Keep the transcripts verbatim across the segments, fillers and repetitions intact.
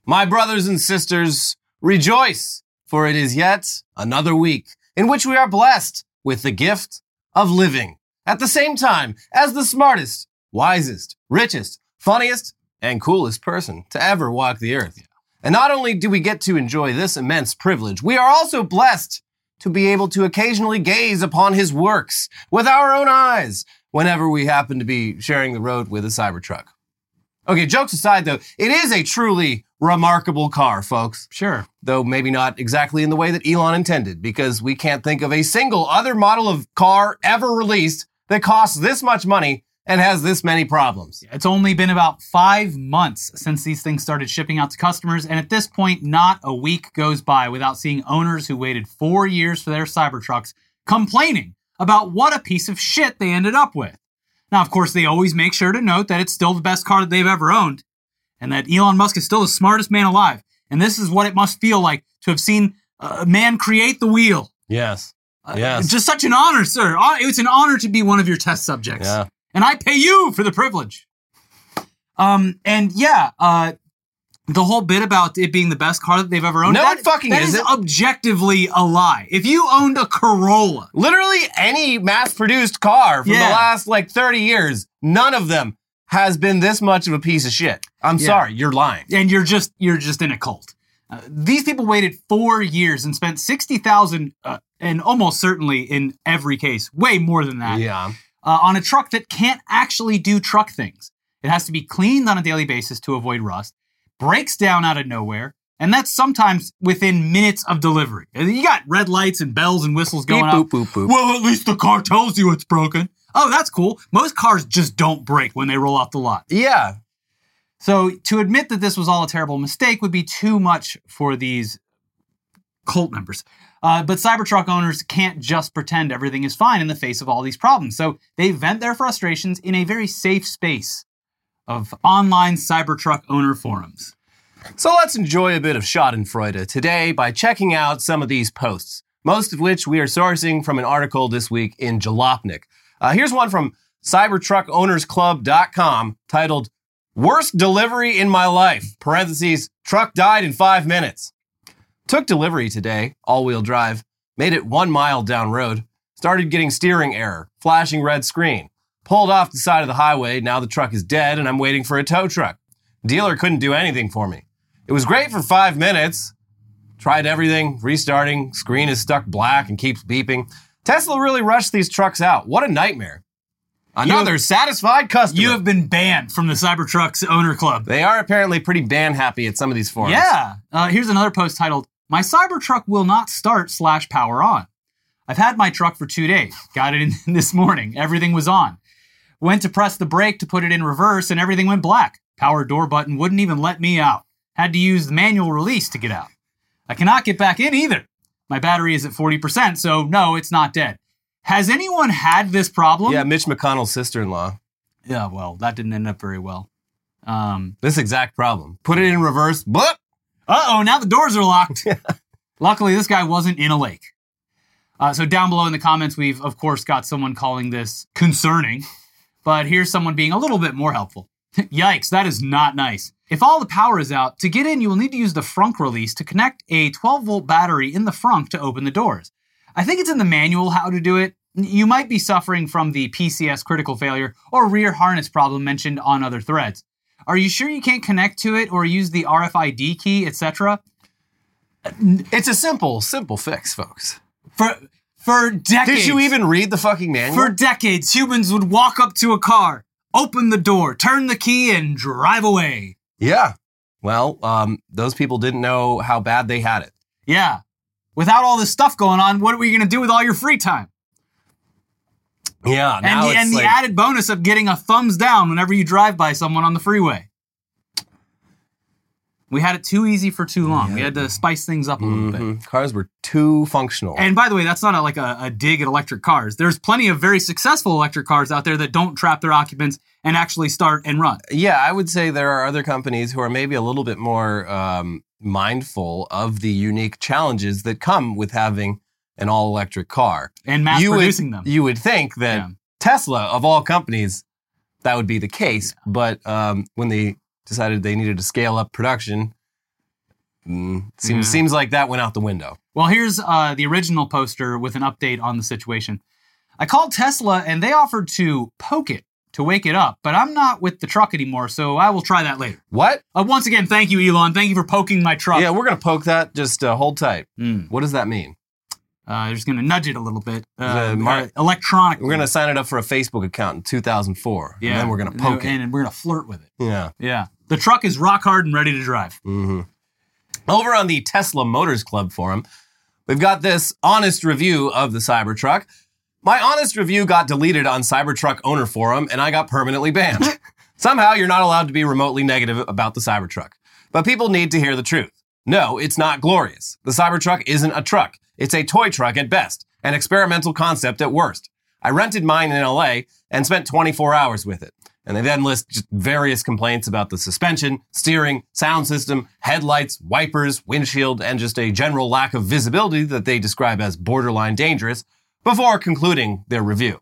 My brothers and sisters, rejoice, for it is yet another week in which we are blessed with the gift of living at the same time as the smartest, wisest, richest, funniest, and coolest person to ever walk the earth. And not only do we get to enjoy this immense privilege, we are also blessed to be able to occasionally gaze upon his works with our own eyes whenever we happen to be sharing the road with a Cybertruck. Okay, jokes aside though, it is a truly remarkable car, folks. Sure. Though maybe not exactly in the way that Elon intended, because we can't think of a single other model of car ever released that costs this much money and has this many problems. It's only been about five months since these things started shipping out to customers, and at this point, not a week goes by without seeing owners who waited four years for their Cybertrucks complaining about what a piece of shit they ended up with. Now, of course, they always make sure to note that it's still the best car that they've ever owned, and that Elon Musk is still the smartest man alive. And this is what it must feel like to have seen a man create the wheel. Yes. Yes. Uh, just such an honor, sir. It's an honor to be one of your test subjects. Yeah. And I pay you for the privilege. Um, and yeah, uh, the whole bit about it being the best car that they've ever owned. No, that, it fucking that isn't. is objectively a lie. If you owned a Corolla. Literally any mass-produced car from Yeah. the last, like, thirty years, none of them has been this much of a piece of shit. I'm Yeah. sorry, you're lying. And you're just, you're just in a cult. Uh, these people waited four years and spent sixty thousand dollars, uh, and almost certainly in every case, way more than that. Yeah. Uh, on a truck that can't actually do truck things. It has to be cleaned on a daily basis to avoid rust, breaks down out of nowhere, and that's sometimes within minutes of delivery. And you got red lights and bells and whistles going Beep, off. boop, boop, boop. Well, at least the car tells you it's broken. Oh, that's cool. Most cars just don't break when they roll off the lot. Yeah. So to admit that this was all a terrible mistake would be too much for these cult members. Uh, but Cybertruck owners can't just pretend everything is fine in the face of all these problems. So they vent their frustrations in a very safe space of online Cybertruck owner forums. So let's enjoy a bit of Schadenfreude today by checking out some of these posts, most of which we are sourcing from an article this week in Jalopnik. Uh, here's one from cybertruck owners club dot com titled, Worst Delivery in My Life, parentheses, truck died in five minutes. Took delivery today, all-wheel drive, made it one mile down road, started getting steering error, flashing red screen. Pulled off the side of the highway, now the truck is dead and I'm waiting for a tow truck. Dealer couldn't do anything for me. It was great for five minutes. Tried everything, restarting, screen is stuck black and keeps beeping. Tesla really rushed these trucks out. What a nightmare. Another You- satisfied customer. You have been banned from the Cybertruck's owner club. They are apparently pretty ban happy at some of these forums. Yeah. Uh, here's another post titled, My Cybertruck will not start slash power on. I've had my truck for two days. Got it in this morning. Everything was on. Went to press the brake to put it in reverse and everything went black. Power door button wouldn't even let me out. Had to use the manual release to get out. I cannot get back in either. My battery is at forty percent, so no, it's not dead. Has anyone had this problem? Yeah, Mitch McConnell's sister-in-law. Yeah, well, that didn't end up very well. Um, This exact problem. Put it in reverse. But Uh-oh, now the doors are locked. Luckily, this guy wasn't in a lake. Uh, so down below in the comments, we've, of course, got someone calling this concerning. But here's someone being a little bit more helpful. Yikes, that is not nice. If all the power is out, to get in, you will need to use the frunk release to connect a twelve volt battery in the frunk to open the doors. I think it's in the manual how to do it. You might be suffering from the P C S critical failure or rear harness problem mentioned on other threads. Are you sure you can't connect to it or use the R F I D key, et cetera? it's a simple, simple fix, folks. For for decades. Did you even read the fucking manual? For decades, humans would walk up to a car, open the door, turn the key, and drive away. Yeah. Well, um, those people didn't know how bad they had it. Yeah. Without all this stuff going on, what are you going to do with all your free time? Yeah. And, Now the, it's and the like, added bonus of getting a thumbs down whenever you drive by someone on the freeway. We had it too easy for too long. Yeah. We had to spice things up a little bit. mhm, cars were too functional. And by the way, that's not a, like a, a dig at electric cars. There's plenty of very successful electric cars out there that don't trap their occupants and actually start and run. Yeah, I would say there are other companies who are maybe a little bit more um, mindful of the unique challenges that come with having an all-electric car. And mass You would- producing them. You would think that Yeah. Tesla, of all companies, that would be the case. But um, when they decided they needed to scale up production, Mm, seems Yeah. seems like that went out the window. Well, here's uh, the original poster with an update on the situation. I called Tesla and they offered to poke it to wake it up, but I'm not with the truck anymore, so I will try that later. What? Uh, once again, thank you, Elon. Thank you for poking my truck. Yeah, we're gonna poke that. Just uh, hold tight. Mm. What does that mean? Uh, just going to nudge it a little bit. Uh, The mar- uh, electronically. We're gonna sign it up for a Facebook account in two thousand four. Yeah. And then we're gonna poke and, it. And we're going to flirt with it. Yeah. Yeah. The truck is rock hard and ready to drive. Mm-hmm. Over on the Tesla Motors Club forum, we've got this honest review of the Cybertruck. My honest review got deleted on Cybertruck owner forum, and I got permanently banned. Somehow, you're not allowed to be remotely negative about the Cybertruck. But people need to hear the truth. No, it's not glorious. The Cybertruck isn't a truck. It's a toy truck at best, an experimental concept at worst. I rented mine in L A and spent twenty-four hours with it. And they then list just various complaints about the suspension, steering, sound system, headlights, wipers, windshield, and just a general lack of visibility that they describe as borderline dangerous, before concluding their review.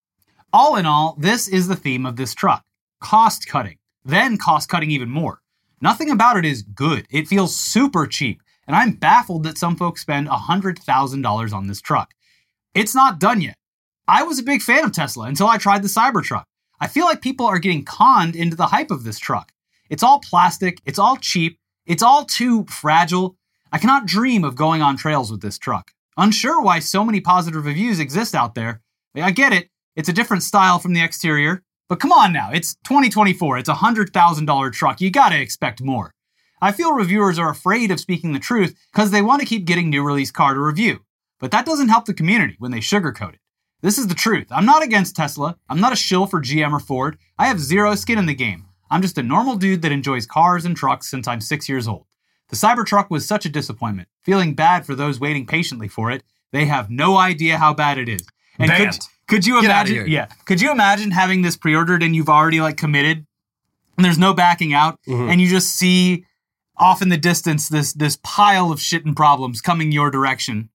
All in all, this is the theme of this truck. Cost cutting. Then cost cutting even more. Nothing about it is good. It feels super cheap. And I'm baffled that some folks spend one hundred thousand dollars on this truck. It's not done yet. I was a big fan of Tesla until I tried the Cybertruck. I feel like people are getting conned into the hype of this truck. It's all plastic. It's all cheap. It's all too fragile. I cannot dream of going on trails with this truck. Unsure why so many positive reviews exist out there. I get it. It's a different style from the exterior. But come on now. It's twenty twenty-four. It's a one hundred thousand dollars truck. You gotta expect more. I feel reviewers are afraid of speaking the truth because they want to keep getting new release car to review. But that doesn't help the community when they sugarcoat it. This is the truth. I'm not against Tesla. I'm not a shill for G M or Ford. I have zero skin in the game. I'm just a normal dude that enjoys cars and trucks since I'm six years old. The Cybertruck was such a disappointment. Feeling bad for those waiting patiently for it. They have no idea how bad it is. And Banned. could, could you Get outta imagine? here. Yeah. Could you imagine having this pre-ordered and you've already like committed, and there's no backing out, Mhm. and you just see off in the distance this this pile of shit and problems coming your direction?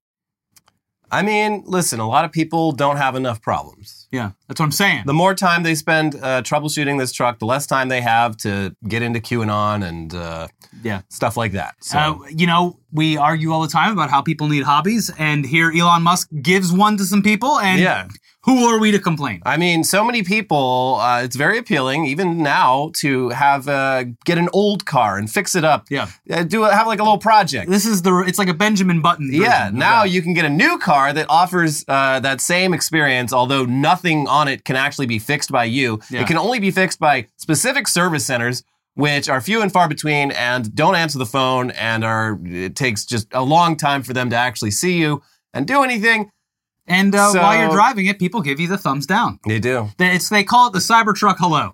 I mean, listen, a lot of people don't have enough problems. Yeah, that's what I'm saying. The more time they spend uh, troubleshooting this truck, the less time they have to get into QAnon and uh, yeah. stuff like that. So, Uh, you know, we argue all the time about how people need hobbies, and here Elon Musk gives one to some people, and yeah. who are we to complain? I mean, so many people, uh, it's very appealing, even now, to have uh, get an old car and fix it up. Yeah. Uh, do a, have like a little project. This is the, it's like a Benjamin Button version Yeah, of now that. you can get a new car that offers uh, that same experience, although nothing on it can actually be fixed by you. Yeah. It can only be fixed by specific service centers, which are few and far between and don't answer the phone, and are it takes just a long time for them to actually see you and do anything. And uh, So- while you're driving it, people give you the thumbs down. They do. They, it's, they call it the Cybertruck hello.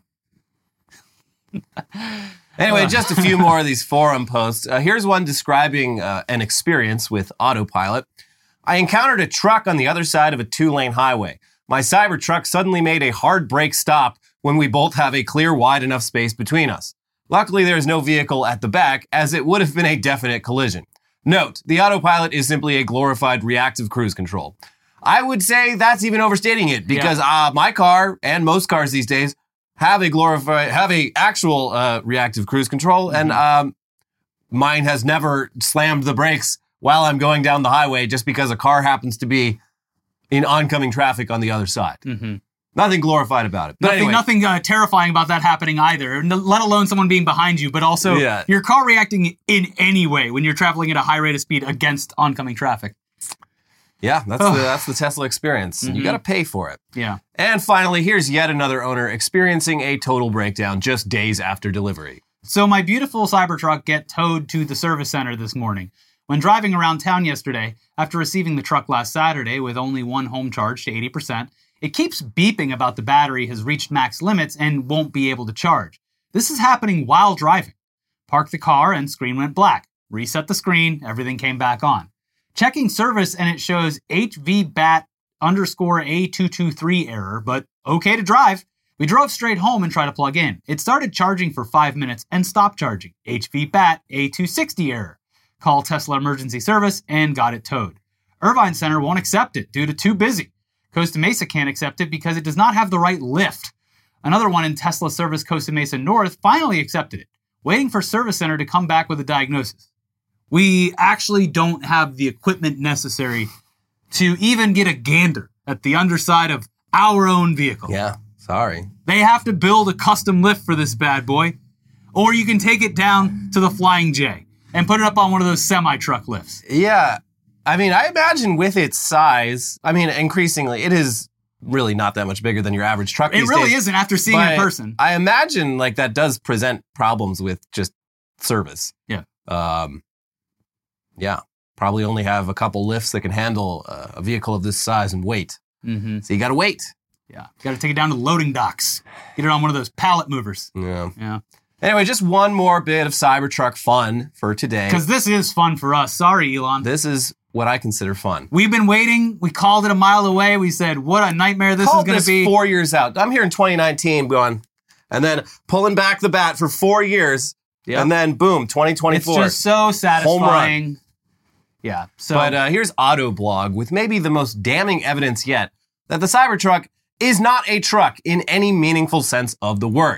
Anyway, just a few more of these forum posts. Uh, here's one describing uh, an experience with autopilot. I encountered a truck on the other side of a two-lane highway. My Cybertruck suddenly made a hard brake stop when we both have a clear, wide enough space between us. Luckily, there is no vehicle at the back, as it would have been a definite collision. Note, the autopilot is simply a glorified reactive cruise control. I would say that's even overstating it, because uh, my car, and most cars these days, have a glorified, have a actual uh, reactive cruise control, Mm-hmm. and um, mine has never slammed the brakes while I'm going down the highway just because a car happens to be in oncoming traffic on the other side. Mm-hmm. Nothing glorified about it. But Nothing, anyway, nothing uh, terrifying about that happening either, n- let alone someone being behind you, but also Yeah. your car reacting in any way when you're traveling at a high rate of speed against oncoming traffic. yeah, that's Ugh. the that's the Tesla experience. Mhm. You got to pay for it. Yeah. And finally, here's yet another owner experiencing a total breakdown just days after delivery. So my beautiful Cybertruck get towed to the service center this morning. When driving around town yesterday, after receiving the truck last Saturday with only one home charge to eighty percent, it keeps beeping about the battery has reached max limits and won't be able to charge. This is happening while driving. Parked the car and screen went black. Reset the screen, everything came back on. Checking service and it shows H V B A T underscore A two two three error, but okay to drive. We drove straight home and tried to plug in. It started charging for five minutes and stopped charging. H V B A T A two sixty error. Call Tesla emergency service and got it towed. Irvine Center won't accept it due to too busy. Costa Mesa can't accept it because it does not have the right lift. Another one in Tesla service Costa Mesa North finally accepted it, waiting for service center to come back with a diagnosis. We actually don't have the equipment necessary to even get a gander at the underside of our own vehicle. Yeah, sorry. They have to build a custom lift for this bad boy, or you can take it down to the Flying J and put it up on one of those semi-truck lifts. Yeah, I mean, I imagine with its size, I mean, increasingly, it is really not that much bigger than your average truck It these really days. isn't after seeing it in person. I imagine like that does present problems with just service. Yeah. Um, yeah, probably only have a couple lifts that can handle uh, a vehicle of this size and weight. Mm-hmm. So you got to wait. Yeah, got to take it down to the loading docks. Get it on one of those pallet movers. Yeah. Yeah. Anyway, just one more bit of Cybertruck fun for today. Because this is fun for us. Sorry, Elon. This is what I consider fun. We've been waiting. We called it a mile away. We said, what a nightmare this Called is going this to be. four years out. I'm here in twenty nineteen going, and then pulling back the bat for four years. Yep. And then boom, twenty twenty-four. It's just so satisfying. Yeah. So, But uh, here's Autoblog with maybe the most damning evidence yet that the Cybertruck is not a truck in any meaningful sense of the word.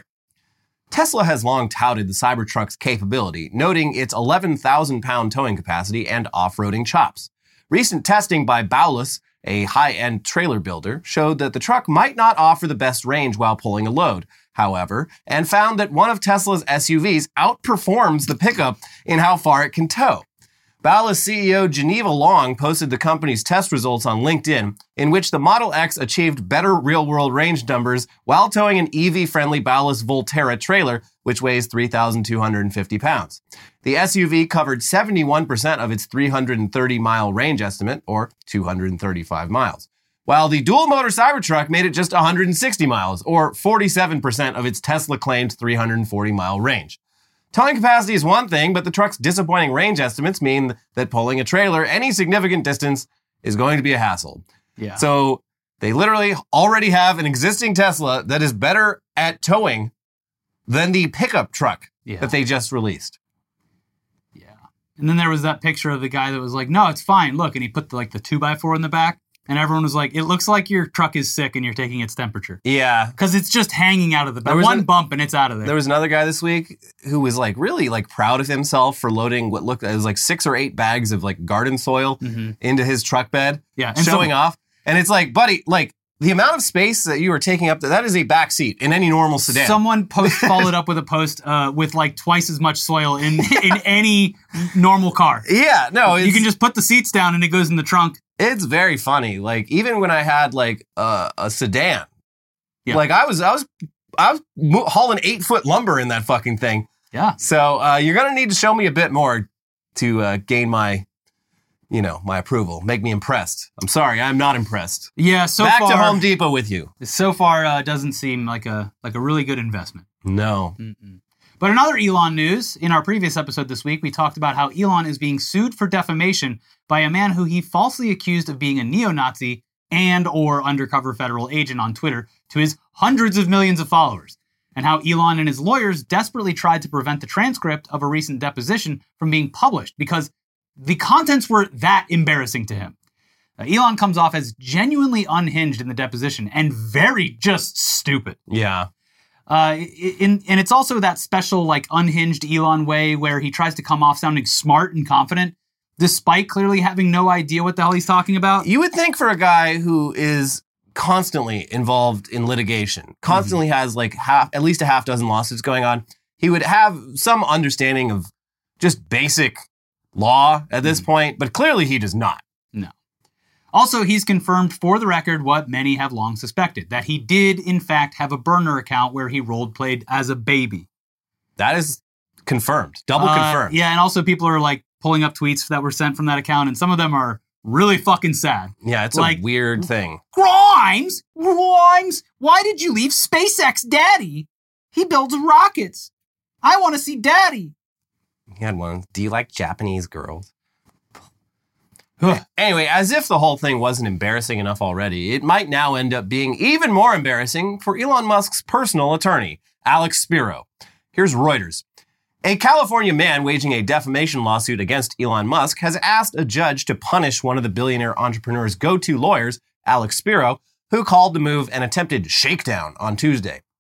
Tesla has long touted the Cybertruck's capability, noting its eleven thousand pound towing capacity and off-roading chops. Recent testing by Bowlus, a high-end trailer builder, showed that the truck might not offer the best range while pulling a load, however, and found that one of Tesla's S U Vs outperforms the pickup in how far it can tow. Bowlus C E O Geneva Long posted the company's test results on LinkedIn, in which the Model X achieved better real-world range numbers while towing an E V-friendly Bowlus Volterra trailer, which weighs three thousand two hundred fifty pounds. The S U V covered seventy-one percent of its three hundred thirty mile range estimate, or two hundred thirty-five miles, while the dual-motor Cybertruck made it just one hundred sixty miles, or forty-seven percent of its Tesla-claimed three hundred forty mile range. Towing capacity is one thing, but the truck's disappointing range estimates mean that pulling a trailer any significant distance is going to be a hassle. yeah. So they literally already have an existing Tesla that is better at towing than the pickup truck yeah. that they just released. Yeah. And then there was that picture of the guy that was like, no, it's fine. Look. And he put the, like the two by four in the back. And everyone was like, it looks like your truck is sick and you're taking its temperature. Yeah. Because it's just hanging out of the back. There was One an- bump and it's out of there. There was another guy this week who was like really like proud of himself for loading what looked it was like six or eight bags of like garden soil mm-hmm. into his truck bed, yeah. And showing so, off. And it's like, buddy, like the amount of space that you are taking up, that is a back seat in any normal sedan. Someone post followed up with a post uh, with like twice as much soil in in any normal car. Yeah, no, it's, You can just put the seats down and it goes in the trunk. it's very funny. Like even when I had like uh, a sedan, Yeah. like I was, I was, I was mo- hauling eight foot lumber in that fucking thing. Yeah. So uh, you're gonna need to show me a bit more to uh, gain my, you know, my approval. Make me impressed. I'm sorry, I'm not impressed. Yeah. So Back far, to Home Depot with you. so far uh, doesn't seem like a like a really good investment. No. Mm-mm. But in other Elon news, in our previous episode this week, we talked about how Elon is being sued for defamation by a man who he falsely accused of being a neo-Nazi and or undercover federal agent on Twitter to his hundreds of millions of followers, and how Elon and his lawyers desperately tried to prevent the transcript of a recent deposition from being published because the contents were that embarrassing to him. Uh, Elon comes off as genuinely unhinged in the deposition and very just stupid. Yeah. Uh, in, and it's also that special, like, unhinged Elon way where he tries to come off sounding smart and confident, despite clearly having no idea what the hell he's talking about. You would think for a guy who is constantly involved in litigation, constantly mm-hmm. has like half, at least a half dozen lawsuits going on, he would have some understanding of just basic law at this mm-hmm. point, but clearly he does not. No. Also, he's confirmed for the record what many have long suspected, that he did, in fact, have a burner account where he role-played as a baby. That is confirmed. Double uh, confirmed. Yeah, and also people are, like, pulling up tweets that were sent from that account, and some of them are really fucking sad. Yeah, it's like, a weird thing. Grimes? Grimes? Why did you leave SpaceX Daddy? He builds rockets. I want to see Daddy. He had one. Do you like Japanese girls? Anyway, as if the whole thing wasn't embarrassing enough already, it might now end up being even more embarrassing for Elon Musk's personal attorney, Alex Spiro. Here's Reuters. A California man waging a defamation lawsuit against Elon Musk has asked a judge to punish one of the billionaire entrepreneur's go-to lawyers, Alex Spiro, who called the move an attempted shakedown on Tuesday.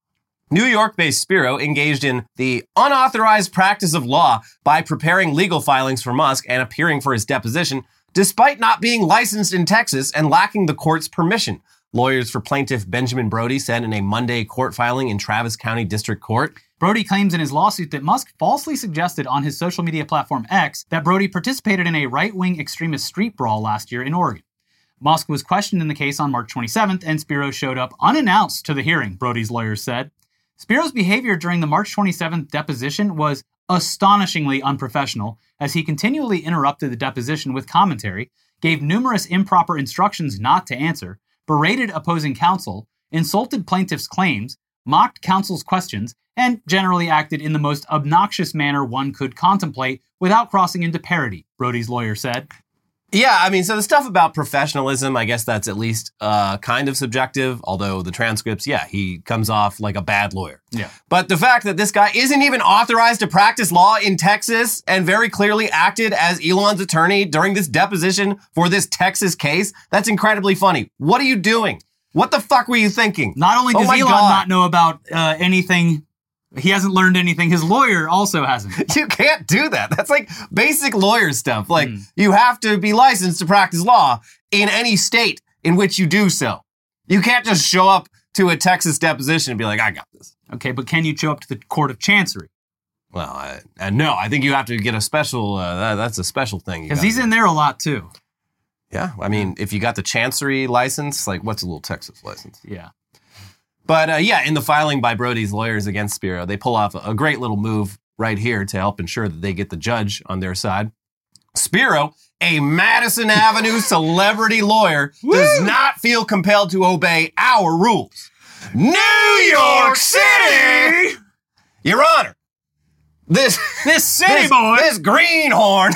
New York-based Spiro engaged in the unauthorized practice of law by preparing legal filings for Musk and appearing for his deposition, despite not being licensed in Texas and lacking the court's permission. Lawyers for plaintiff Benjamin Brody said in a Monday court filing in Travis County District Court. Brody claims in his lawsuit that Musk falsely suggested on his social media platform X that Brody participated in a right-wing extremist street brawl last year in Oregon. Musk was questioned in the case on March twenty-seventh, and Spiro showed up unannounced to the hearing, Brody's lawyers said. Spiro's behavior during the March twenty-seventh deposition was astonishingly unprofessional, as he continually interrupted the deposition with commentary, gave numerous improper instructions not to answer, berated opposing counsel, insulted plaintiff's claims, mocked counsel's questions, and generally acted in the most obnoxious manner one could contemplate without crossing into parody, Brody's lawyer said. Yeah, I mean, so the stuff about professionalism, I guess that's at least uh, kind of subjective, although the transcripts, yeah, he comes off like a bad lawyer. Yeah. But the fact that this guy isn't even authorized to practice law in Texas and very clearly acted as Elon's attorney during this deposition for this Texas case, that's incredibly funny. What are you doing? What the fuck were you thinking? Not only Oh does my Elon God. not know about uh, anything, he hasn't learned anything, his lawyer also hasn't. You can't do that. That's like basic lawyer stuff. Like, Mm. you have to be licensed to practice law in any state in which you do so. You can't just show up to a Texas deposition and be like, I got this. Okay, but can you show up to the Court of Chancery? Well, I, I no, I think you have to get a special, uh, that, that's a special thing. you Because gotta he's do. in there a lot too. Yeah, I mean, if you got the Chancery license, like what's a little Texas license? Yeah. But uh, yeah, in the filing by Brody's lawyers against Spiro, they pull off a, a great little move right here to help ensure that they get the judge on their side. Spiro, a Madison Avenue celebrity lawyer, does not feel compelled to obey our rules. New York City! Your Honor, this, This city this, boy, this greenhorn,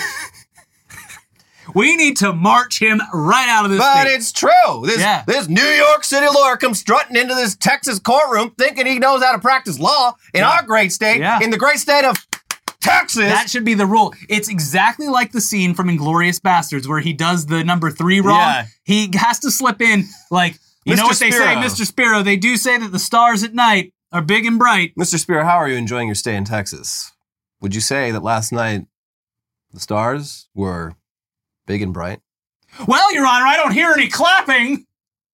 we need to march him right out of this but state. it's true. This, Yeah. this New York City lawyer comes strutting into this Texas courtroom thinking he knows how to practice law in Yeah. our great state, Yeah. in the great state of Texas. That should be the rule. It's exactly like the scene from Inglourious Bastards where he does the number three wrong. Yeah. He has to slip in like, you know Mister what they say, Spiro. Mister Spiro? They do say that the stars at night are big and bright. Mister Spiro, how are you enjoying your stay in Texas? Would you say that last night the stars were big and bright? Well, Your Honor, I don't hear any clapping.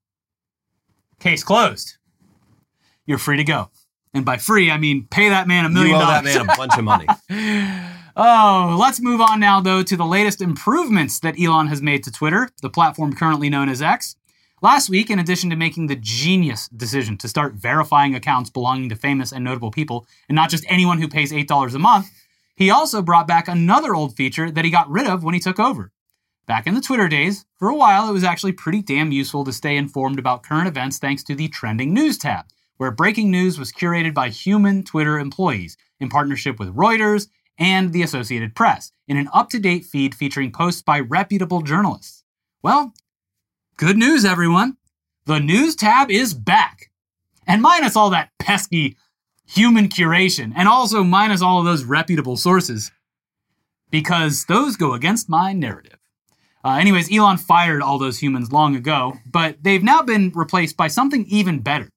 Case closed. You're free to go. And by free, I mean pay that man a million You owe dollars. that man a bunch of money. Oh, let's move on now, though, to the latest improvements that Elon has made to Twitter, the platform currently known as X. Last week, in addition to making the genius decision to start verifying accounts belonging to famous and notable people, and not just anyone who pays eight dollars a month, he also brought back another old feature that he got rid of when he took over. Back in the Twitter days, for a while, it was actually pretty damn useful to stay informed about current events thanks to the Trending News tab, where breaking news was curated by human Twitter employees in partnership with Reuters and the Associated Press in an up-to-date feed featuring posts by reputable journalists. Well, good news, everyone. The News tab is back. And minus all that pesky human curation, and also minus all of those reputable sources, because those go against my narrative. Uh, anyways, Elon fired all those humans long ago, but they've now been replaced by something even better.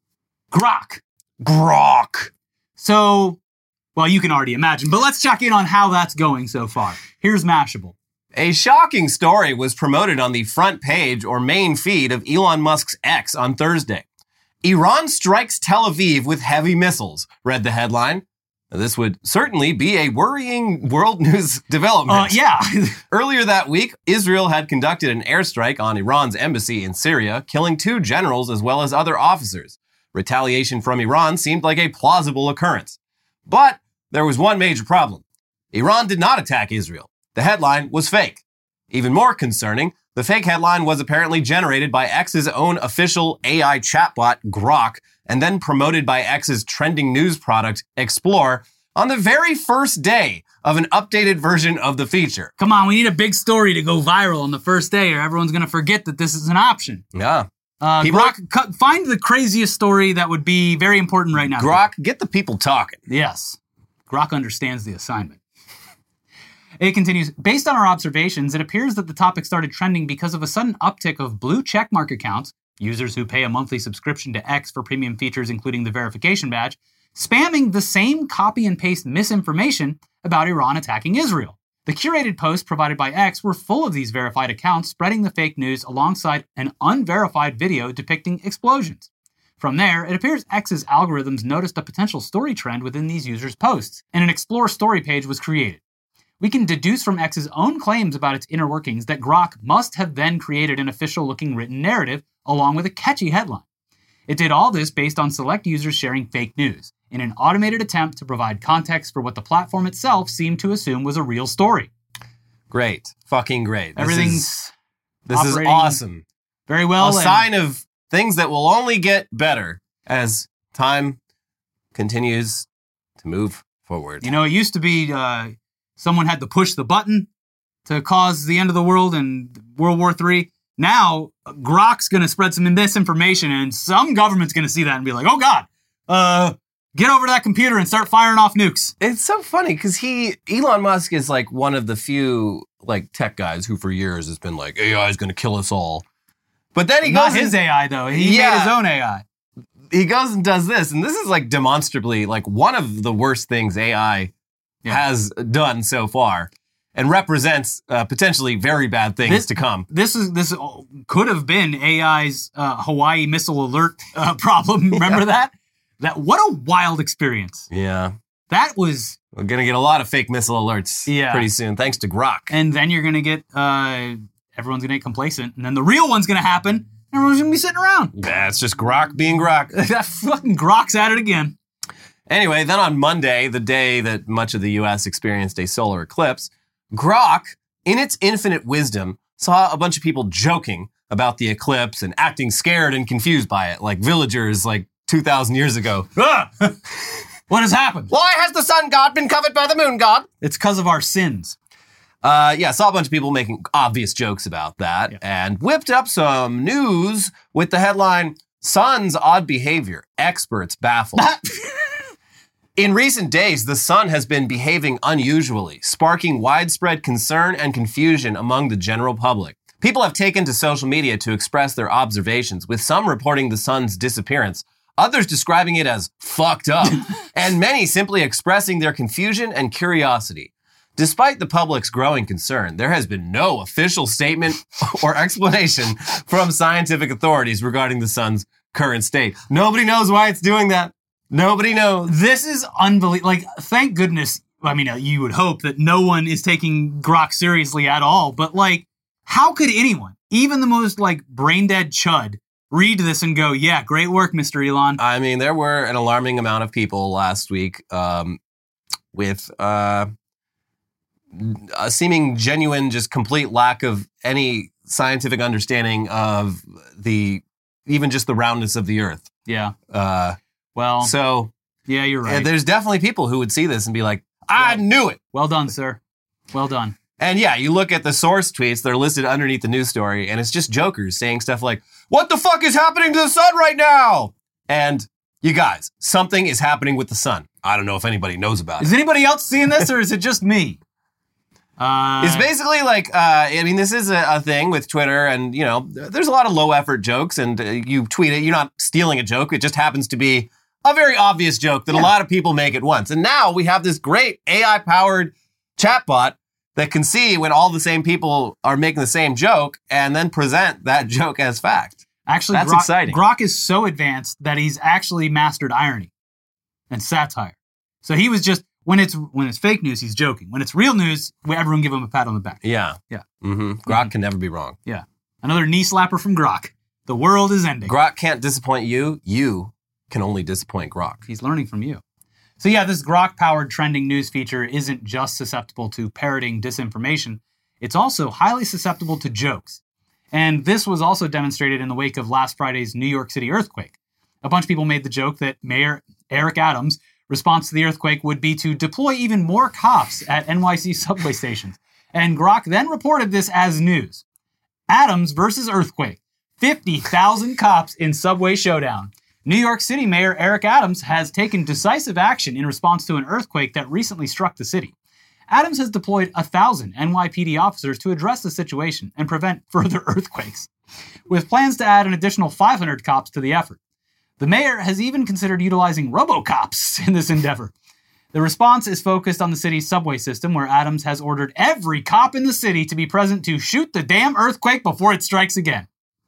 Grok. Grok. So, well, you can already imagine, but let's check in on how that's going so far. Here's Mashable. A shocking story was promoted on the front page or main feed of Elon Musk's X on Thursday. Iran strikes Tel Aviv with heavy missiles, read the headline. This would certainly be a worrying world news development. Uh, yeah. Earlier that week, Israel had conducted an airstrike on Iran's embassy in Syria, killing two generals as well as other officers. Retaliation from Iran seemed like a plausible occurrence. But there was one major problem. Iran did not attack Israel. The headline was fake. Even more concerning, the fake headline was apparently generated by X's own official A I chatbot, Grok, and then promoted by X's trending news product, Explore, on the very first day of an updated version of the feature. Come on, we need a big story to go viral on the first day or everyone's going to forget that this is an option. Yeah. Uh, People- Grok, cu- find the craziest story that would be very important right now. Grok, get the people talking. Yes. Grok understands the assignment. It continues, based on our observations, it appears that the topic started trending because of a sudden uptick of blue checkmark accounts users who pay a monthly subscription to X for premium features, including the verification badge, spamming the same copy and paste misinformation about Iran attacking Israel. The curated posts provided by X were full of these verified accounts spreading the fake news alongside an unverified video depicting explosions. From there, it appears X's algorithms noticed a potential story trend within these users' posts, and an Explore Story page was created. We can deduce from X's own claims about its inner workings that Grok must have then created an official-looking written narrative along with a catchy headline. It did all this based on select users sharing fake news, in an automated attempt to provide context for what the platform itself seemed to assume was a real story. Great. Fucking great. This Everything's is, this is awesome. Very well. A and sign of things that will only get better as time continues to move forward. You know, it used to be uh, someone had to push the button to cause the end of the world in World War Three. Now, Grok's going to spread some misinformation, and some government's going to see that and be like, oh, God, uh, get over to that computer and start firing off nukes. It's so funny because he, Elon Musk is like one of the few like tech guys who for years has been like, A I is going to kill us all. But then he Not goes his and, A I, though. He Yeah. made his own A I. he goes and does this. And this is like demonstrably like one of the worst things A I Yeah. has done so far and represents uh, potentially very bad things This- to come. This is this could have been A I's uh, Hawaii missile alert uh, problem. Remember that? That what a wild experience. Yeah. That was, We're going to get a lot of fake missile alerts Yeah. pretty soon, thanks to Grok. and then you're gonna get uh, everyone's gonna get complacent, and then the real one's gonna happen. And everyone's gonna be sitting around. That's just Grok being Grok. That fucking Grok's at it again. Anyway, then on Monday, the day that much of the U S experienced a solar eclipse, Grok, in its infinite wisdom, saw a bunch of people joking about the eclipse and acting scared and confused by it, like villagers like two thousand years ago. Ah! What has happened? Why has the sun god been covered by the moon god? It's because of our sins. Uh, yeah, saw a bunch of people making obvious jokes about that Yeah. and whipped up some news with the headline, Sun's odd behavior, experts baffled. In recent days, the sun has been behaving unusually, sparking widespread concern and confusion among the general public. People have taken to social media to express their observations, with some reporting the sun's disappearance, others describing it as fucked up, and many simply expressing their confusion and curiosity. Despite the public's growing concern, there has been no official statement or explanation from scientific authorities regarding the sun's current state. Nobody knows why it's doing that. Nobody knows. This is unbelievable. Like, thank goodness. I mean, uh, you would hope that no one is taking Grok seriously at all. But like, how could anyone, even the most like brain dead chud, read this and go, "Yeah, great work, Mister Elon"? I mean, there were an alarming amount of people last week um, with uh, a seeming genuine, just complete lack of any scientific understanding of the, even just the roundness of the earth. Yeah. Uh, Well. so yeah, you're uh, right. there's definitely people who would see this and be like, I Well- knew it. Well done, sir. Well done. And yeah, you look at the source tweets, they're listed underneath the news story, and it's just jokers saying stuff like, what the fuck is happening to the sun right now? And you guys, something is happening with the sun. I don't know if anybody knows about it. Is anybody else seeing this, or is it just me? Uh, It's basically like, uh, I mean, this is a, a thing with Twitter, and, you know, there's a lot of low effort jokes, and uh, you tweet it, you're not stealing a joke, it just happens to be a very obvious joke that a Yeah. lot of people make at once. And now we have this great A I-powered chatbot that can see when all the same people are making the same joke and then present that joke as fact. Actually, That's Grok, exciting. Grok is so advanced that he's actually mastered irony and satire. So he was just when it's when it's fake news, he's joking. When it's real news, we- everyone give him a pat on the back. Yeah. Yeah. Mm-hmm. Grok can never be wrong. Yeah, another knee slapper from Grok. The world is ending. Grok can't disappoint you. You can only disappoint Grok. He's learning from you. So yeah, this Grok-powered trending news feature isn't just susceptible to parroting disinformation. It's also highly susceptible to jokes. And this was also demonstrated in the wake of last Friday's New York City earthquake. A bunch of people made the joke that Mayor Eric Adams' response to the earthquake would be to deploy even more cops at N Y C subway stations. And Grok then reported this as news. Adams versus earthquake. fifty thousand cops in subway showdown. New York City Mayor Eric Adams has taken decisive action in response to an earthquake that recently struck the city. Adams has deployed one thousand N Y P D officers to address the situation and prevent further earthquakes, with plans to add an additional five hundred cops to the effort. The mayor has even considered utilizing robocops in this endeavor. The response is focused on the city's subway system, where Adams has ordered every cop in the city to be present to shoot the damn earthquake before it strikes again.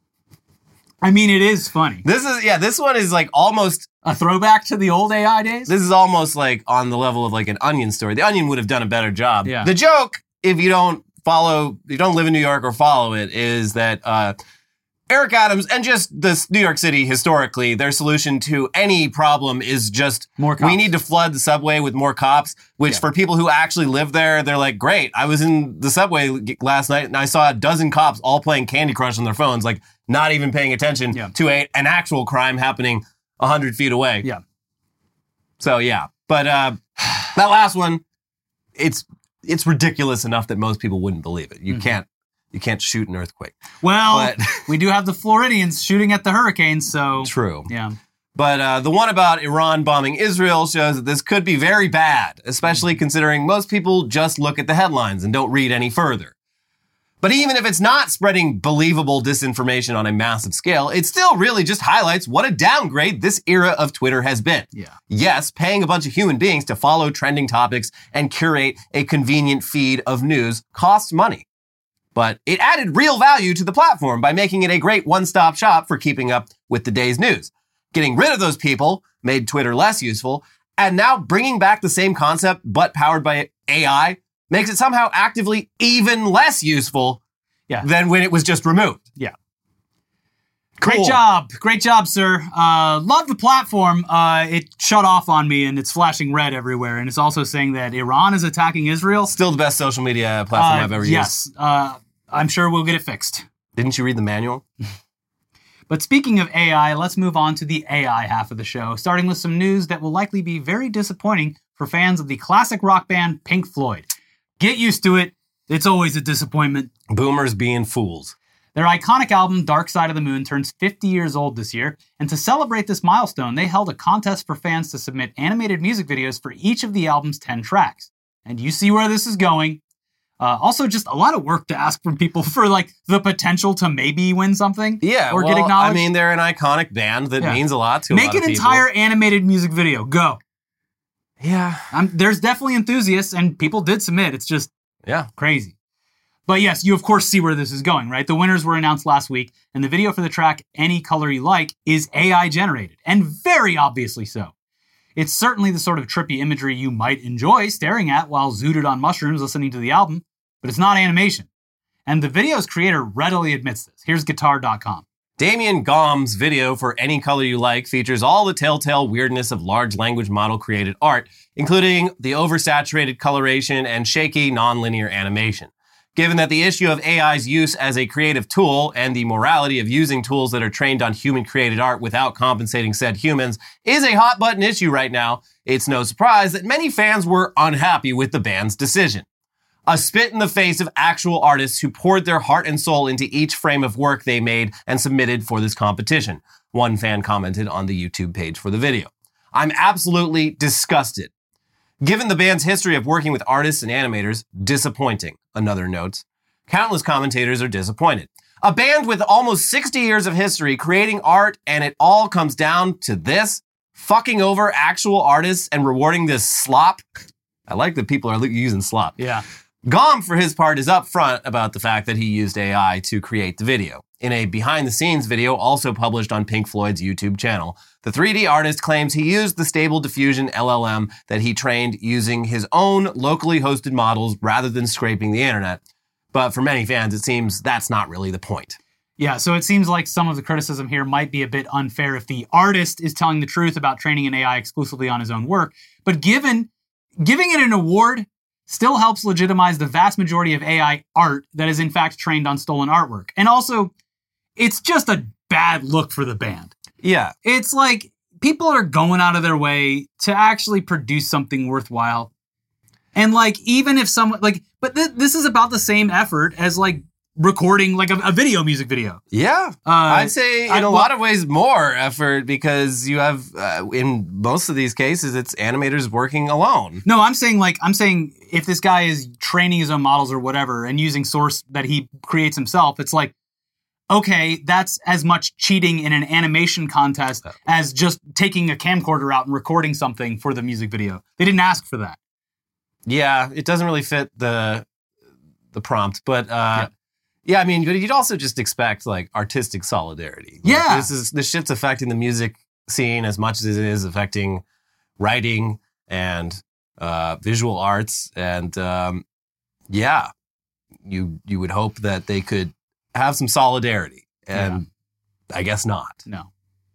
I mean, it is funny. This is, yeah, this one is like almost... A throwback to the old A I days? This is almost like on the level of like an Onion story. The Onion would have done a better job. Yeah. The joke, if you don't follow, you don't live in New York or follow it, is that uh, Eric Adams and just this New York City historically, their solution to any problem is just More cops. We need to flood the subway with more cops, which Yeah. for people who actually live there, they're like, great. I was in the subway last night and I saw a dozen cops all playing Candy Crush on their phones, like not even paying attention Yeah. to a, an actual crime happening one hundred feet away. Yeah. So, yeah. But uh, that last one, it's it's ridiculous enough that most people wouldn't believe it. You Mm-hmm. can't you can't shoot an earthquake. Well, But- we do have the Floridians shooting at the hurricanes, so... True. Yeah. But uh, the one about Iran bombing Israel shows that this could be very bad, especially considering most people just look at the headlines and don't read any further. But even if it's not spreading believable disinformation on a massive scale, it still really just highlights what a downgrade this era of Twitter has been. Yeah. Yes, paying a bunch of human beings to follow trending topics and curate a convenient feed of news costs money. But it added real value to the platform by making it a great one-stop shop for keeping up with the day's news. Getting rid of those people made Twitter less useful, and now bringing back the same concept but powered by A I makes it somehow actively even less useful Yeah. than when it was just removed. Yeah. Cool. Great job. Great job, sir. Uh, love the platform. Uh, it shut off on me and it's flashing red everywhere. And it's also saying that Iran is attacking Israel. Still the best social media platform Uh, I've ever yes. used. Uh, I'm sure we'll get it fixed. Didn't you read the manual? But speaking of A I, let's move on to the A I half of the show, starting with some news that will likely be very disappointing for fans of the classic rock band Pink Floyd. Get used to it. It's always a disappointment. Boomers being fools. Their iconic album, Dark Side of the Moon, turns fifty years old this year, and to celebrate this milestone, they held a contest for fans to submit animated music videos for each of the album's ten tracks. And you see where this is going. Uh, also, just a lot of work to ask from people for, like, the potential to maybe win something. Yeah, or well, get acknowledged. I mean, they're an iconic band that Yeah. means a lot to a Make lot an of people. entire animated music video. Go. Yeah. I'm, there's definitely enthusiasts, and people did submit. It's just Yeah. crazy. But yes, you of course see where this is going, right? The winners were announced last week, and the video for the track Any Color You Like is A I generated, and very obviously so. It's certainly the sort of trippy imagery you might enjoy staring at while zooted on mushrooms listening to the album, but it's not animation. And the video's creator readily admits this. Here's guitar dot com. Damien Gom's video for Any Color You Like features all the telltale weirdness of large language model created art, including the oversaturated coloration and shaky nonlinear animation. Given that the issue of A I's use as a creative tool and the morality of using tools that are trained on human-created art without compensating said humans is a hot-button issue right now, it's no surprise that many fans were unhappy with the band's decision. A spit in the face of actual artists who poured their heart and soul into each frame of work they made and submitted for this competition, one fan commented on the YouTube page for the video. I'm absolutely disgusted. Given the band's history of working with artists and animators, disappointing, another notes. Countless commentators are disappointed. A band with almost sixty years of history creating art, and it all comes down to this? Fucking over actual artists and rewarding this slop? I like that people are using slop. Yeah. Gom, for his part, is upfront about the fact that he used A I to create the video. In a behind-the-scenes video also published on Pink Floyd's YouTube channel, the three D artist claims he used the Stable Diffusion L L M that he trained using his own locally hosted models rather than scraping the internet. But for many fans, it seems that's not really the point. Yeah, so it seems like some of the criticism here might be a bit unfair if the artist is telling the truth about training an A I exclusively on his own work. But given giving it an award still helps legitimize the vast majority of A I art that is in fact trained on stolen artwork. And also, it's just a bad look for the band. Yeah. It's like people are going out of their way to actually produce something worthwhile. And like, even if someone like, but th- this is about the same effort as like recording like a, a video music video. Yeah. Uh, I'd say in I- a well- lot of ways more effort because you have, uh, in most of these cases, it's animators working alone. No, I'm saying like, I'm saying if this guy is training his own models or whatever and using source that he creates himself, it's like, okay, that's as much cheating in an animation contest as just taking a camcorder out and recording something for the music video. They didn't ask for that. Yeah, it doesn't really fit the the prompt, but uh, yeah. yeah, I mean, but you'd also just expect like artistic solidarity. Like, yeah, this is this shit's affecting the music scene as much as it is affecting writing and uh, visual arts, and um, yeah, you you would hope that they could have some solidarity, and yeah. I guess not. No.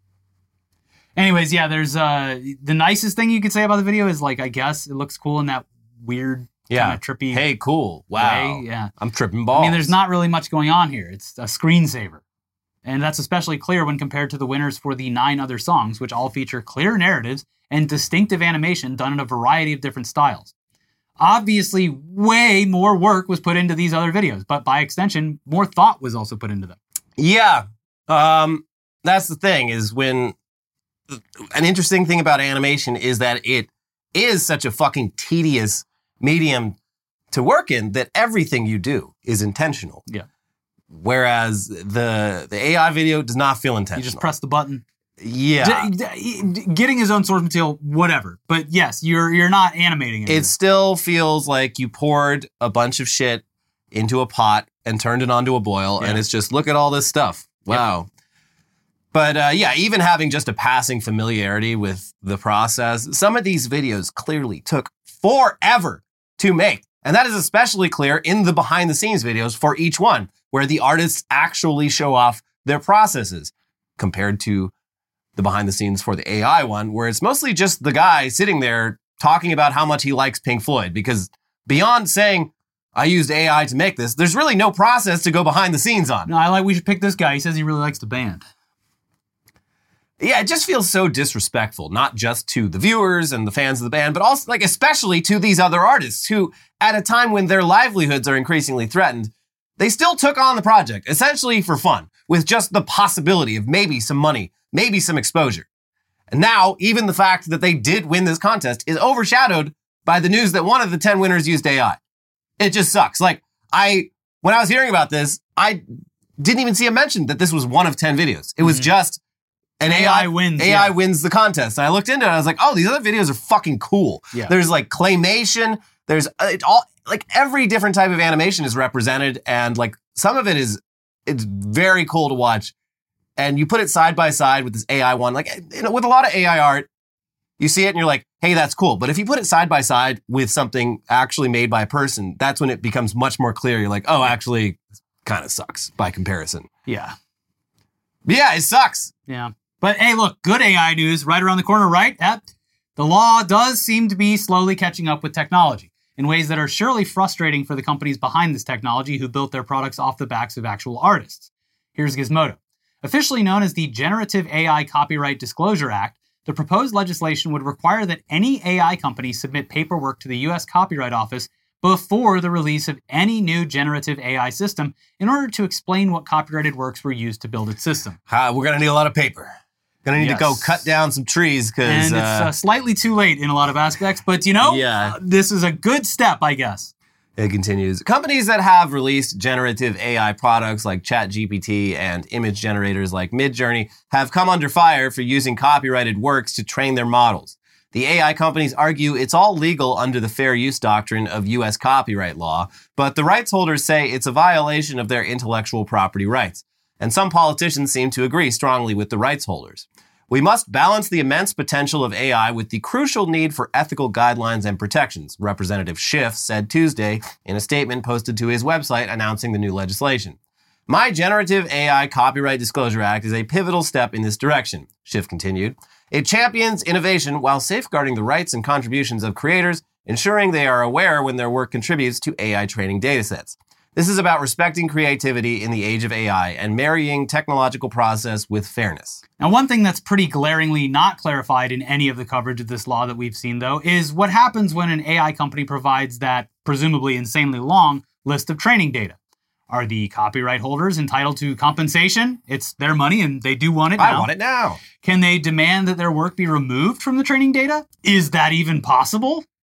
Anyways, yeah, there's uh, the nicest thing you could say about the video is like, I guess it looks cool in that weird, yeah, kind of trippy. Hey, cool! Wow, way. Yeah, I'm tripping balls. I mean, there's not really much going on here. It's a screensaver, and that's especially clear when compared to the winners for the nine other songs, which all feature clear narratives and distinctive animation done in a variety of different styles. Obviously, way more work was put into these other videos, but by extension, more thought was also put into them. Yeah, um, that's the thing, is when an interesting thing about animation is that it is such a fucking tedious medium to work in that everything you do is intentional. Yeah. Whereas the the A I video does not feel intentional. You just press the button. Yeah. D- d- getting his own source material, whatever. But yes, you're you're not animating it. It still feels like you poured a bunch of shit into a pot and turned it onto a boil, yeah. and it's just, look at all this stuff. Wow. Yep. But uh, yeah, even having just a passing familiarity with the process, some of these videos clearly took forever to make. And that is especially clear in the behind the scenes videos for each one, where the artists actually show off their processes, compared to the behind the scenes for the A I one, where it's mostly just the guy sitting there talking about how much he likes Pink Floyd. Because beyond saying, I used A I to make this, there's really no process to go behind the scenes on. No, I like, we should pick this guy. He says he really likes the band. Yeah, it just feels so disrespectful, not just to the viewers and the fans of the band, but also, like, especially to these other artists who, at a time when their livelihoods are increasingly threatened, they still took on the project, essentially for fun, with just the possibility of maybe some money, maybe some exposure. And now, even the fact that they did win this contest is overshadowed by the news that one of the ten winners used A I. It just sucks. Like, I, when I was hearing about this, I didn't even see a mention that this was one of ten videos. It was mm-hmm. just an A I, A I wins. A I yeah. wins the contest. And I looked into it and I was like, oh, these other videos are fucking cool. Yeah. There's like claymation. There's uh, it all, like every different type of animation is represented. And like some of it is, it's very cool to watch. And you put it side by side with this A I one, like, you know, with a lot of A I art, you see it and you're like, hey, that's cool. But if you put it side by side with something actually made by a person, that's when it becomes much more clear. You're like, oh, actually, it kind of sucks by comparison. Yeah. But yeah, it sucks. Yeah. But hey, look, good A I news right around the corner, right? That, the law does seem to be slowly catching up with technology in ways that are surely frustrating for the companies behind this technology who built their products off the backs of actual artists. Here's Gizmodo. Officially known as the Generative A I Copyright Disclosure Act, the proposed legislation would require that any A I company submit paperwork to the U S Copyright Office before the release of any new generative A I system in order to explain what copyrighted works were used to build its system. Uh, we're going to need a lot of paper. Going to need yes. to go cut down some trees because... And it's uh, uh, slightly too late in a lot of aspects, but you know, yeah. uh, this is a good step, I guess. It continues. Companies that have released generative A I products like ChatGPT and image generators like Midjourney have come under fire for using copyrighted works to train their models. The A I companies argue it's all legal under the fair use doctrine of U S copyright law, but the rights holders say it's a violation of their intellectual property rights. And some politicians seem to agree strongly with the rights holders. We must balance the immense potential of A I with the crucial need for ethical guidelines and protections, Representative Schiff said Tuesday in a statement posted to his website announcing the new legislation. My Generative A I Copyright Disclosure Act is a pivotal step in this direction, Schiff continued. It champions innovation while safeguarding the rights and contributions of creators, ensuring they are aware when their work contributes to A I training datasets. This is about respecting creativity in the age of A I and marrying technological process with fairness. Now, one thing that's pretty glaringly not clarified in any of the coverage of this law that we've seen, though, is what happens when an A I company provides that presumably insanely long list of training data. Are the copyright holders entitled to compensation? It's their money and they do want it now. I want it now. Can they demand that their work be removed from the training data? Is that even possible?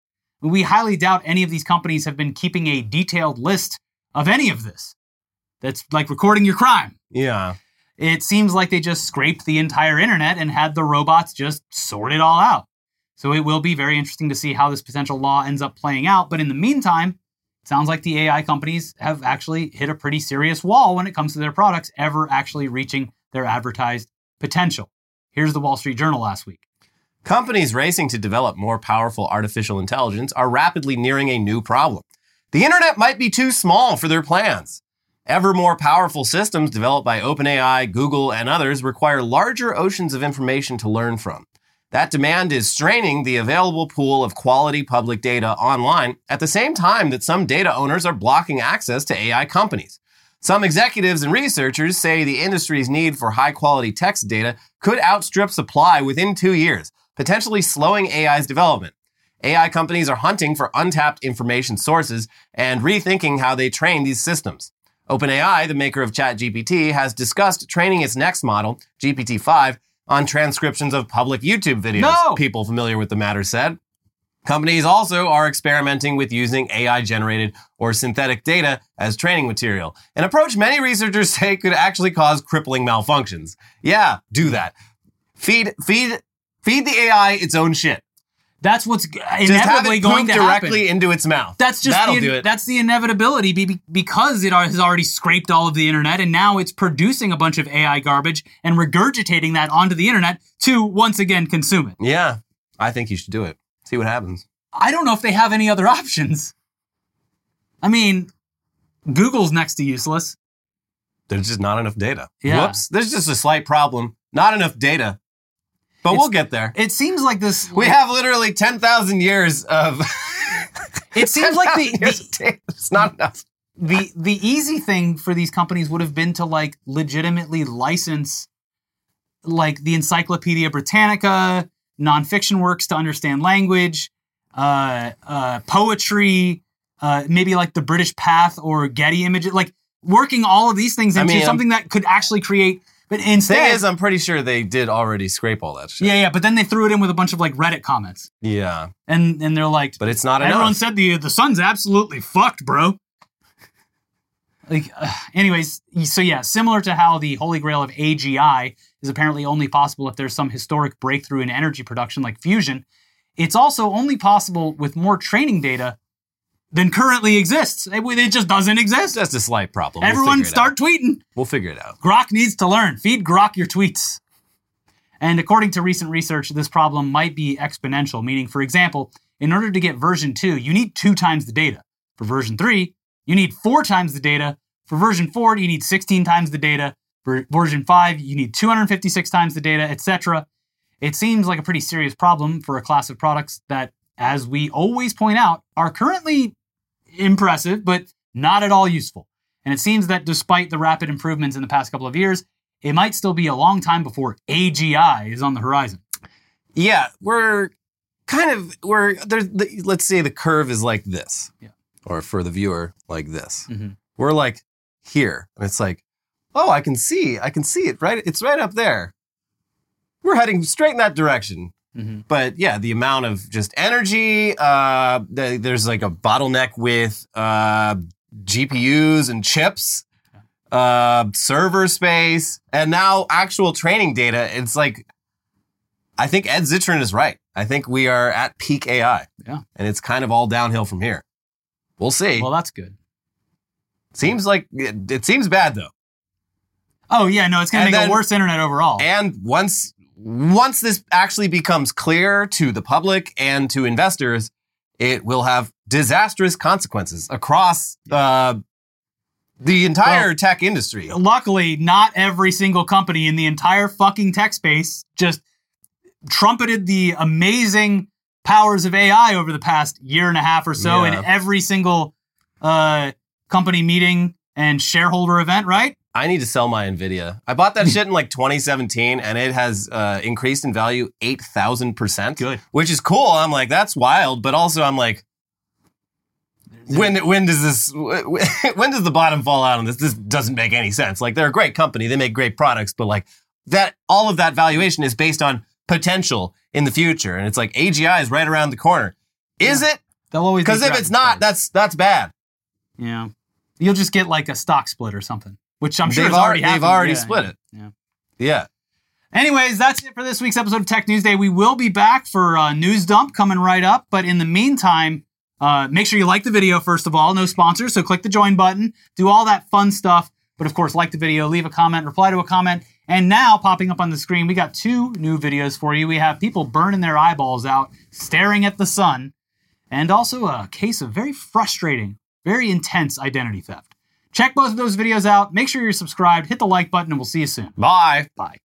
We highly doubt any of these companies have been keeping a detailed list of any of this. That's like recording your crime. Yeah. It seems like they just scraped the entire internet and had the robots just sort it all out. So it will be very interesting to see how this potential law ends up playing out. But in the meantime, it sounds like the A I companies have actually hit a pretty serious wall when it comes to their products ever actually reaching their advertised potential. Here's the Wall Street Journal last week. Companies racing to develop more powerful artificial intelligence are rapidly nearing a new problem. The internet might be too small for their plans. Ever more powerful systems developed by OpenAI, Google, and others require larger oceans of information to learn from. That demand is straining the available pool of quality public data online at the same time that some data owners are blocking access to A I companies. Some executives and researchers say the industry's need for high-quality text data could outstrip supply within two years, potentially slowing A I's development. A I companies are hunting for untapped information sources and rethinking how they train these systems. OpenAI, the maker of ChatGPT, has discussed training its next model, G P T five, on transcriptions of public YouTube videos, No! people familiar with the matter said. Companies also are experimenting with using A I-generated or synthetic data as training material, an approach many researchers say could actually cause crippling malfunctions. Yeah, do that. Feed, feed, feed the A I its own shit. That's what's Just have inevitably it going poop to directly happen. into its mouth. That's just That'll the, do it. That's the inevitability be- because it has already scraped all of the internet and now it's producing a bunch of A I garbage and regurgitating that onto the internet to once again consume it. Yeah, I think you should do it. See what happens. I don't know if they have any other options. I mean, Google's next to useless. There's just not enough data. Yeah. Whoops. There's just a slight problem. Not enough data. But It's- we'll get there. It seems like this. We have literally ten thousand years of... It seems like the, years of the data. It's not enough. the the easy thing for these companies would have been to like legitimately license like the Encyclopedia Britannica, nonfiction works to understand language, uh, uh, poetry, uh, maybe like the British Path or Getty Images, like working all of these things I into mean, I'm- something that could actually create. But Thing instead, is, I'm pretty sure they did already scrape all that shit. yeah, yeah. But then they threw it in with a bunch of like Reddit comments, Yeah. and and they're like, But it's not everyone enough. said the the sun's absolutely fucked, bro. Like, uh, anyways, so yeah, similar to how the holy grail of A G I is apparently only possible if there's some historic breakthrough in energy production like fusion, it's also only possible with more training data than currently exists. It, it just doesn't It's exist. just a slight problem. We'll Everyone figure it start out. tweeting. We'll figure it out. Grok needs to learn. Feed Grok your tweets. And according to recent research, this problem might be exponential, meaning, for example, in order to get version two, you need two times the data. For version three, you need four times the data. For version four, you need sixteen times the data. For version five, you need two hundred fifty-six times the data, et cetera. It seems like a pretty serious problem for a class of products that, as we always point out, are currently impressive, but not at all useful. And it seems that despite the rapid improvements in the past couple of years, it might still be a long time before A G I is on the horizon. Yeah, we're kind of, we're, there's, the, let's say the curve is like this. Yeah. Or for the viewer, like this. Mm-hmm. We're like here. And it's like, oh, I can see, I can see it, right? It's right up there. We're heading straight in that direction. Mm-hmm. But yeah, the amount of just energy, uh, the, there's like a bottleneck with uh, G P Us and chips, uh, server space, and now actual training data. It's like, I think Ed Zitron is right. I think we are at peak A I. Yeah. And it's kind of all downhill from here. We'll see. Well, that's good. Seems like, it, it seems bad though. Oh, yeah, no, it's going to And make then- a worse internet overall. And once once this actually becomes clear to the public and to investors, it will have disastrous consequences across uh, the entire Well, tech industry. Luckily, not every single company in the entire fucking tech space just trumpeted the amazing powers of A I over the past year and a half or so Yeah. in every single uh, company meeting and shareholder event, right? I need to sell my NVIDIA. I bought that shit in like twenty seventeen, and it has uh, increased in value eight thousand percent. Good. Which is cool. I'm like, that's wild. But also I'm like, when when does this, when does the bottom fall out on this? This doesn't make any sense. Like, they're a great company. They make great products. But like, that all of that valuation is based on potential in the future. And it's like, A G I is right around the corner. Is it? They'll always be Because if it's not, that's that's bad. yeah, you'll just get like a stock split or something, which I'm sure they've has already already, happened. they've already Yeah, split yeah, it. Yeah. Yeah. Anyways, that's it for this week's episode of Tech News Day. We will be back for uh, News Dump coming right up. But in the meantime, uh, make sure you like the video, first of all. No sponsors, so click the join button. Do all that fun stuff. But of course, like the video, leave a comment, reply to a comment. And now, popping up on the screen, we got two new videos for you. We have people burning their eyeballs out, staring at the sun, and also a case of very frustrating, very intense identity theft. Check both of those videos out. Make sure you're subscribed. Hit the like button, and we'll see you soon. Bye. Bye.